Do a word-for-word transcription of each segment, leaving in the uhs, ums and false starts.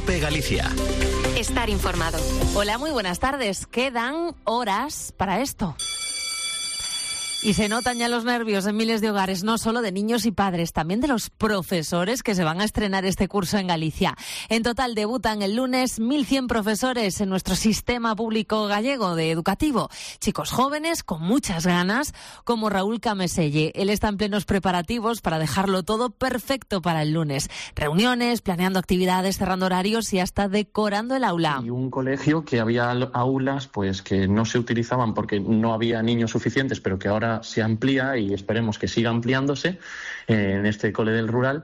COPE Galicia. Estar informado. Hola, muy buenas tardes. Quedan horas para esto. Y se notan ya los nervios en miles de hogares, no solo de niños y padres, también de los profesores que se van a estrenar este curso en Galicia. En total debutan el lunes mil cien profesores en nuestro sistema público gallego de educativo. Chicos jóvenes con muchas ganas, como Raúl Cameselle. Él está en plenos preparativos para dejarlo todo perfecto para el lunes. Reuniones, planeando actividades, cerrando horarios y hasta decorando el aula. Y un colegio que había aulas pues que no se utilizaban porque no había niños suficientes, pero que ahora se amplía y esperemos que siga ampliándose eh, en este cole del rural,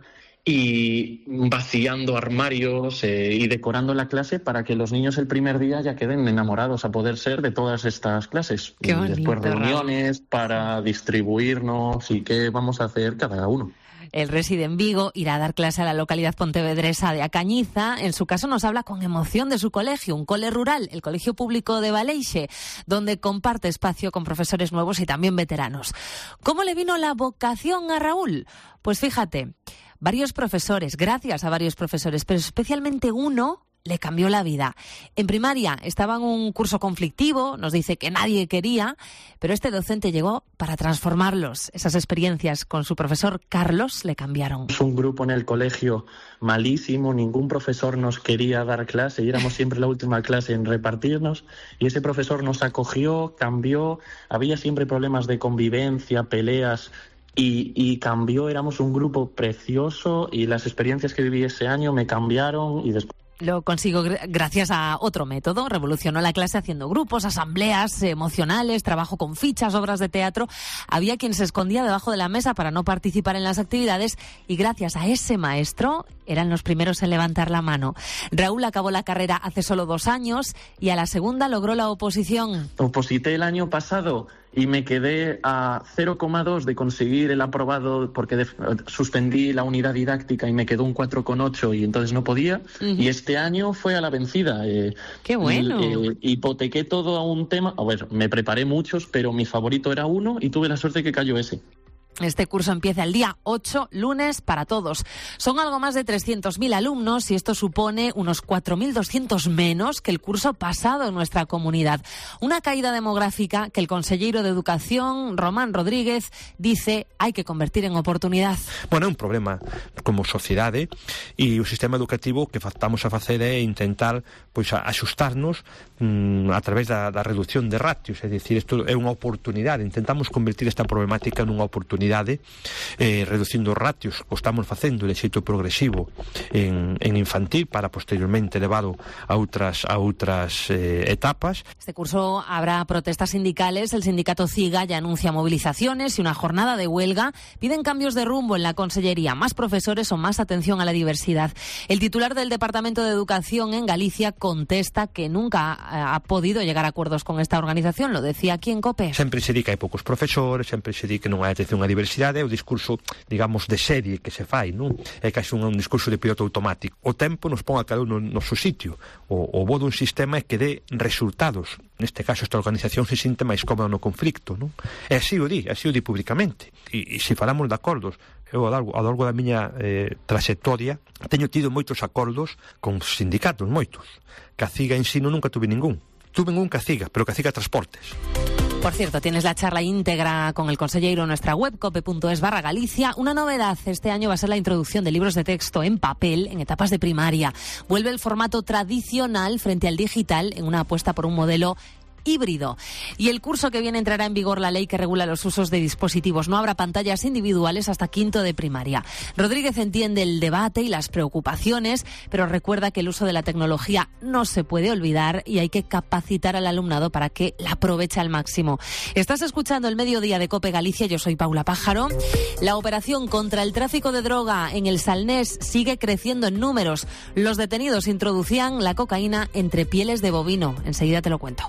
y vaciando armarios eh, y decorando la clase para que los niños el primer día ya queden enamorados a poder ser de todas estas clases. Qué bonito, y después reuniones Raúl. Para distribuirnos y qué vamos a hacer cada uno. Él reside en Vigo, irá a dar clase a la localidad pontevedresa de Acañiza. En su caso nos habla con emoción de su colegio, un cole rural, el Colegio Público de Baleixe, donde comparte espacio con profesores nuevos y también veteranos. ¿Cómo le vino la vocación a Raúl? Pues fíjate, varios profesores, gracias a varios profesores, pero especialmente uno le cambió la vida. En primaria estaba en un curso conflictivo, nos dice que nadie quería, pero este docente llegó para transformarlos. Esas experiencias con su profesor Carlos le cambiaron. Es un grupo en el colegio malísimo, ningún profesor nos quería dar clase y éramos siempre la última clase en repartirnos, y ese profesor nos acogió, cambió, había siempre problemas de convivencia, peleas, Y, y cambió, éramos un grupo precioso y las experiencias que viví ese año me cambiaron y después... Lo consigo gracias a otro método. Revolucionó la clase haciendo grupos, asambleas emocionales, trabajo con fichas, obras de teatro. Había quien se escondía debajo de la mesa para no participar en las actividades y gracias a ese maestro eran los primeros en levantar la mano. Raúl acabó la carrera hace solo dos años y a la segunda logró la oposición. Oposité el año pasado y me quedé a cero coma dos de conseguir el aprobado porque de, suspendí la unidad didáctica y me quedó un cuatro coma ocho y entonces no podía. Uh-huh. Y este año fue a la vencida. Eh, ¡Qué bueno! Eh, hipotequé todo a un tema. A ver, me preparé muchos, pero mi favorito era uno y tuve la suerte que cayó ese. Este curso empieza el día ocho, lunes, para todos. Son algo más de trescientos mil alumnos y esto supone unos cuatro mil doscientos menos que el curso pasado en nuestra comunidad. Una caída demográfica que el consellero de Educación, Román Rodríguez, dice hay que convertir en oportunidad. Bueno, é un problema como sociedade e o sistema educativo que estamos a facer é intentar pois axustarnos mmm, a través da, da reducción de ratios, é dicir, isto é unha oportunidade, intentamos convertir esta problemática nunha oportunidade Eh, reducindo os ratios que estamos facendo de xeito progresivo en, en infantil para posteriormente elevado a outras, a outras eh, etapas. Este curso habrá protestas sindicales. El sindicato CIGA ya anuncia movilizaciones y una jornada de huelga. Piden cambios de rumbo en la consellería, más profesores o más atención a la diversidad. El titular del Departamento de Educación en Galicia contesta que nunca ha podido llegar a acuerdos con esta organización. Lo decía aquí en COPE. Sempre se di que hai poucos profesores, sempre se di que non hai atención a diversidade, é o discurso, digamos, de serie que se fai, non? É casi un, un discurso de piloto automático. O tempo nos pon a cada uno no seu sitio. O, o bo dun sistema é que dé resultados. Neste caso, esta organización se sinte máis cómoda no conflicto, non? E así o di, así o di públicamente. E, e se falamos de acordos, eu ao largo, ao largo da miña eh, trayectoria teño tido moitos acordos con sindicatos, moitos. Caciga Ensino nunca tuve ningún. Tuve un Caciga, pero Caciga Transportes. Por cierto, tienes la charla íntegra con el consellero en nuestra web, cope.es barra Galicia. Una novedad este año va a ser la introducción de libros de texto en papel en etapas de primaria. Vuelve el formato tradicional frente al digital en una apuesta por un modelo híbrido. Y el curso que viene entrará en vigor la ley que regula los usos de dispositivos. No habrá pantallas individuales hasta quinto de primaria. Rodríguez entiende el debate y las preocupaciones, pero recuerda que el uso de la tecnología no se puede olvidar y hay que capacitar al alumnado para que la aproveche al máximo. Estás escuchando el Mediodía de COPE Galicia, yo soy Paula Pájaro. La operación contra el tráfico de droga en el Salnés sigue creciendo en números. Los detenidos introducían la cocaína entre pieles de bovino. Enseguida te lo cuento.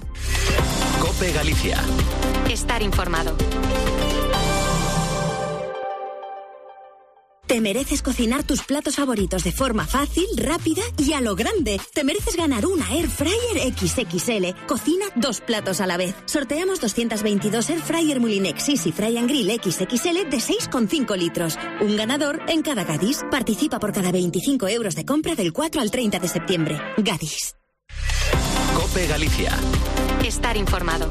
COPE Galicia. Estar informado. Te mereces cocinar tus platos favoritos de forma fácil, rápida y a lo grande. Te mereces ganar una Air Fryer equis equis ele. Cocina dos platos a la vez. Sorteamos doscientos veintidós Air Fryer Mulinex Easy Fry and Grill equis equis ele de seis coma cinco litros. Un ganador en cada Gadis. Participa por cada veinticinco euros de compra del cuatro al treinta de septiembre. Gadis. COPE Galicia. Estar informado.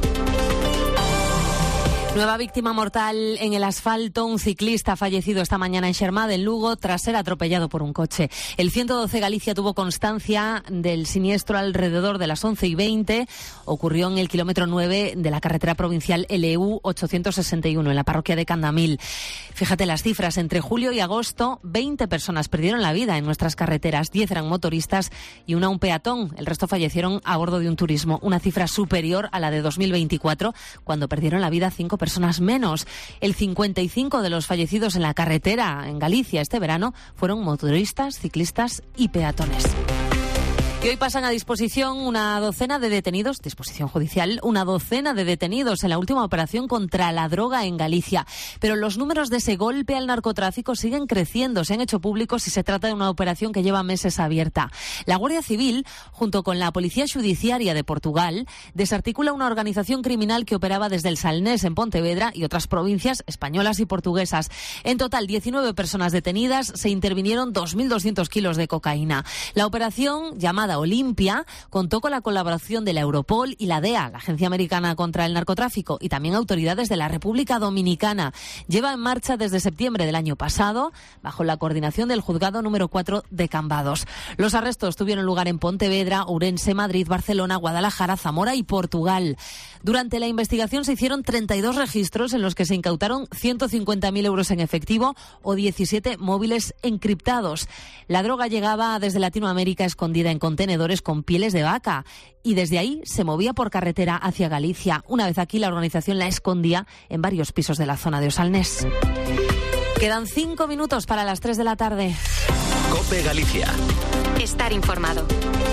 Nueva víctima mortal en el asfalto. Un ciclista fallecido esta mañana en Xermade, en Lugo, tras ser atropellado por un coche. El ciento doce Galicia tuvo constancia del siniestro alrededor de las once y veinte. Ocurrió en el kilómetro nueve de la carretera provincial L U ochocientos sesenta y uno, en la parroquia de Candamil. Fíjate las cifras. Entre julio y agosto, veinte personas perdieron la vida en nuestras carreteras. diez eran motoristas y una un peatón. El resto fallecieron a bordo de un turismo. Una cifra superior a la de dos mil veinticuatro, cuando perdieron la vida cinco personas menos. El cincuenta y cinco de los fallecidos en la carretera en Galicia este verano fueron motoristas, ciclistas y peatones. Y hoy pasan a disposición una docena de detenidos, disposición judicial, una docena de detenidos en la última operación contra la droga en Galicia. Pero los números de ese golpe al narcotráfico siguen creciendo, se han hecho públicos y se trata de una operación que lleva meses abierta. La Guardia Civil, junto con la Policía Judiciaria de Portugal, desarticula una organización criminal que operaba desde el Salnés en Pontevedra y otras provincias españolas y portuguesas. En total, diecinueve personas detenidas, se intervinieron dos mil doscientos kilos de cocaína. La operación, llamada Olimpia, contó con la colaboración de la Europol y la D E A, la Agencia Americana contra el Narcotráfico, y también autoridades de la República Dominicana. Lleva en marcha desde septiembre del año pasado, bajo la coordinación del Juzgado número cuatro de Cambados. Los arrestos tuvieron lugar en Pontevedra, Ourense, Madrid, Barcelona, Guadalajara, Zamora y Portugal. Durante la investigación se hicieron treinta y dos registros en los que se incautaron ciento cincuenta mil euros en efectivo o diecisiete móviles encriptados. La droga llegaba desde Latinoamérica escondida en contenedores con pieles de vaca y desde ahí se movía por carretera hacia Galicia. Una vez aquí, la organización la escondía en varios pisos de la zona de Osalnés. Quedan cinco minutos para las tres de la tarde. COPE Galicia. Estar informado.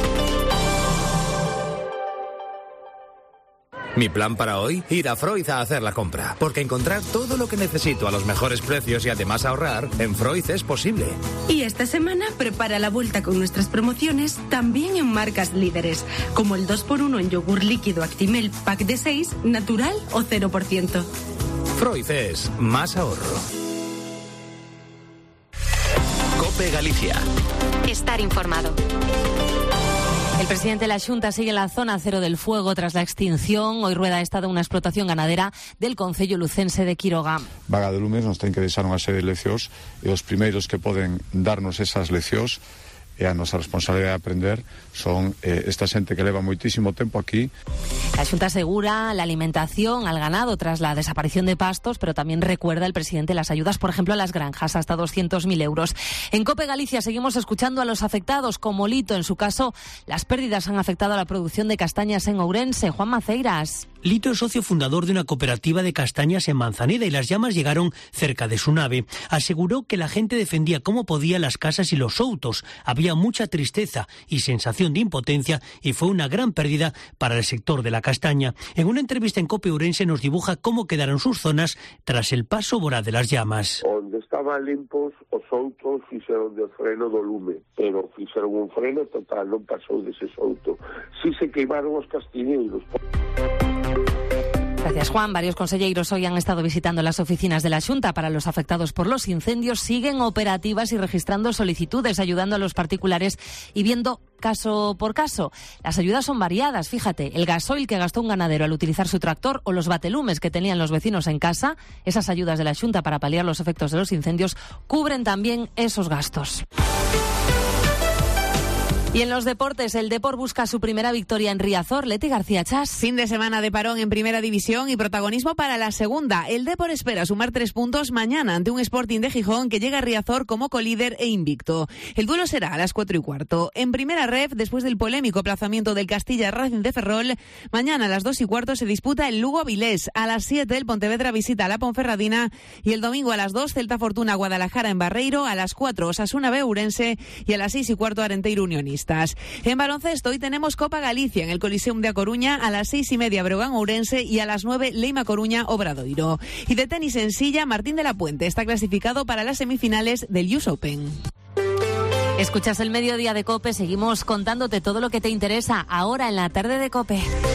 Mi plan para hoy, ir a Freud a hacer la compra, porque encontrar todo lo que necesito a los mejores precios y además ahorrar, en Freud es posible. Y esta semana prepara la vuelta con nuestras promociones también en marcas líderes, como el dos por uno en yogur líquido Actimel pack de seis, natural o cero por ciento. Freud es más ahorro. COPE Galicia. Estar informado. El presidente de la Xunta sigue en la zona cero del fuego tras la extinción. Hoy rueda esta de una explotación ganadera del concello lucense de Quiroga. Vaga de Lumes nos ten que deixar unha serie de leccións e os primeiros que poden darnos esas leccións e a nosa responsabilidade de aprender son eh, esta xente que leva moitísimo tempo aquí. La Xunta asegura la alimentación al ganado tras la desaparición de pastos, pero también recuerda el presidente las ayudas, por ejemplo, a las granjas, hasta doscientos mil euros. En COPE Galicia seguimos escuchando a los afectados, como Lito. En su caso, las pérdidas han afectado a la producción de castañas en Ourense. Juan Maceiras. Lito es socio fundador de una cooperativa de castañas en Manzaneda y las llamas llegaron cerca de su nave. Aseguró que la gente defendía como podía las casas y los soutos. Había mucha tristeza y sensación de impotencia y fue una gran pérdida para el sector de la castaña. En una entrevista en COPE Ourense nos dibuja cómo quedaron sus zonas tras el paso voraz de las llamas. Onde estaban limpos, os soutos fixeron de freno do lume, pero fixeron un freno total, non pasou dese souto. Si se queimaron os castiñeiros. Gracias, Juan. Varios conselleiros hoy han estado visitando las oficinas de la Xunta para los afectados por los incendios. Siguen operativas y registrando solicitudes, ayudando a los particulares y viendo caso por caso. Las ayudas son variadas, fíjate, el gasoil que gastó un ganadero al utilizar su tractor o los batelumes que tenían los vecinos en casa. Esas ayudas de la Xunta para paliar los efectos de los incendios cubren también esos gastos. Y en los deportes, el Depor busca su primera victoria en Riazor. Leti García Chas. Fin de semana de parón en Primera División y protagonismo para la segunda. El Depor espera sumar tres puntos mañana ante un Sporting de Gijón que llega a Riazor como colíder e invicto. El duelo será a las cuatro y cuarto. En Primera Ref, después del polémico aplazamiento del Castilla Racing de Ferrol, mañana a las dos y cuarto se disputa el Lugo Avilés. A las siete el Pontevedra visita a la Ponferradina y el domingo a las dos Celta Fortuna Guadalajara en Barreiro, a las cuatro Osasuna B Ourense y a las seis y cuarto Arenteiro Unionis. finalistas. En baloncesto, hoy tenemos Copa Galicia en el Coliseum de A Coruña, a las seis y media Breogán Ourense y a las nueve Leima Coruña Obradoiro. Y de tenis en silla, Martín de la Puente está clasificado para las semifinales del U S Open. Escuchas el Mediodía de COPE, seguimos contándote todo lo que te interesa ahora en la tarde de COPE.